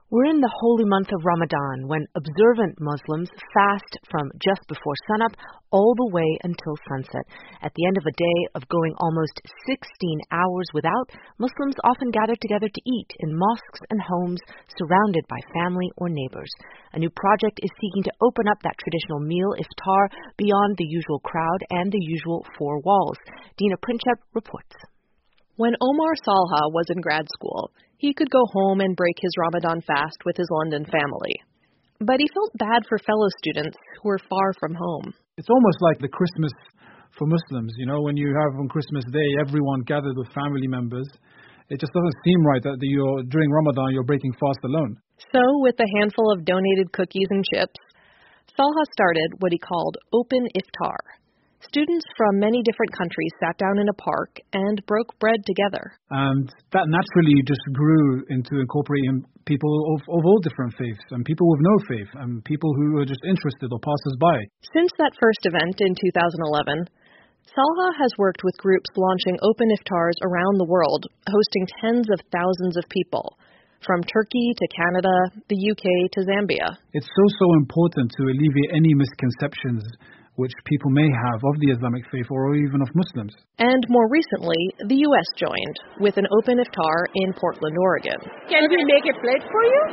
We're in the holy month of Ramadan, when observant Muslims fast from just before sunup all the way until sunset. At the end of a day of going almost 16 hours without, Muslims often gather together to eat in mosques and homes, surrounded by family or neighbors. A new project is seeking to open up that traditional meal, iftar, beyond the usual crowd and the usual four walls. Dina Princhep reports. When Omar Salha was in grad school, he could go home and break his Ramadan fast with his London family. But he felt bad for fellow students who were far from home. It's almost like the Christmas for Muslims, when you have on Christmas Day, everyone gathered with family members. It just doesn't seem right that during Ramadan you're breaking fast alone. So, with a handful of donated cookies and chips, Salha started what he called Open Iftar. Students from many different countries sat down in a park and broke bread together. And that naturally just grew into incorporating people of all different faiths, and people with no faith, and people who were just interested or passers-by. Since that first event in 2011, Salha has worked with groups launching open iftars around the world, hosting tens of thousands of people, from Turkey to Canada, the UK to Zambia. It's so important to alleviate any misconceptions which people may have of the Islamic faith or even of Muslims. And more recently, the U.S. joined with an open iftar in Portland, Oregon. Can we make a plate for you?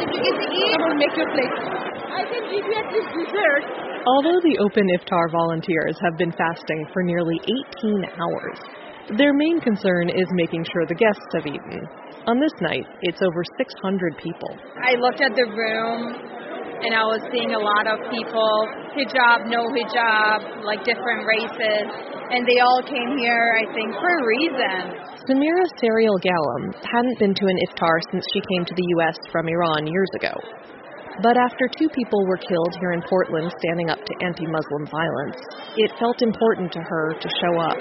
I will make you a plate. I can give you at least dessert. Although the open iftar volunteers have been fasting for nearly 18 hours, their main concern is making sure the guests have eaten. On this night, it's over 600 people. I looked at the room, and I was seeing a lot of people, hijab, no hijab, like different races, and they all came here, I think, for a reason. Samira Serial Galam hadn't been to an iftar since she came to the U.S. from Iran years ago. But after 2 people were killed here in Portland standing up to anti-Muslim violence, it felt important to her to show up.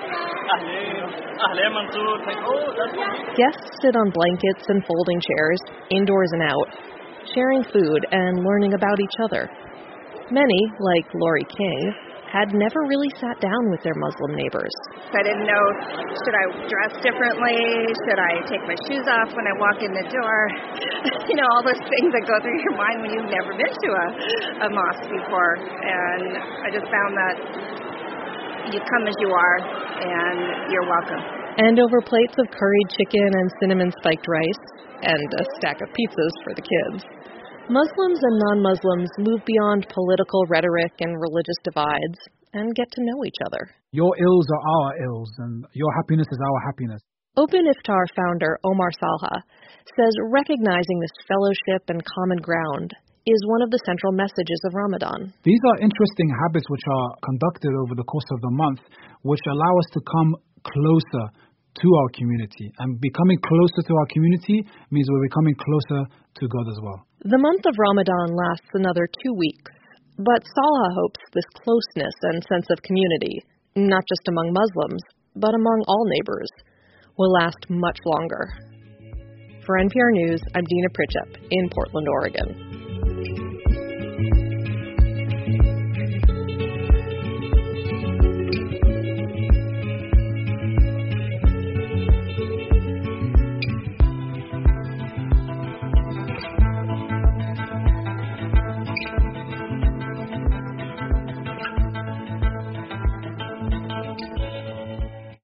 Guests sit on blankets and folding chairs, indoors and out, sharing food and learning about each other. Many, like Lori King, had never really sat down with their Muslim neighbors. I didn't know, should I dress differently? Should I take my shoes off when I walk in the door? All those things that go through your mind when you've never been to a mosque before. And I just found that you come as you are, and you're welcome. And over plates of curried chicken and cinnamon spiked rice, and a stack of pizzas for the kids, Muslims and non-Muslims move beyond political rhetoric and religious divides and get to know each other. Your ills are our ills, and your happiness is our happiness. Open Iftar founder Omar Salha says recognizing this fellowship and common ground is one of the central messages of Ramadan. These are interesting habits which are conducted over the course of the month, which allow us to come closer to our community. And becoming closer to our community means we're becoming closer to God as well. The month of Ramadan lasts another 2 weeks, but Salha hopes this closeness and sense of community, not just among Muslims, but among all neighbors, will last much longer. For NPR News, I'm Dina Pritchep in Portland, Oregon.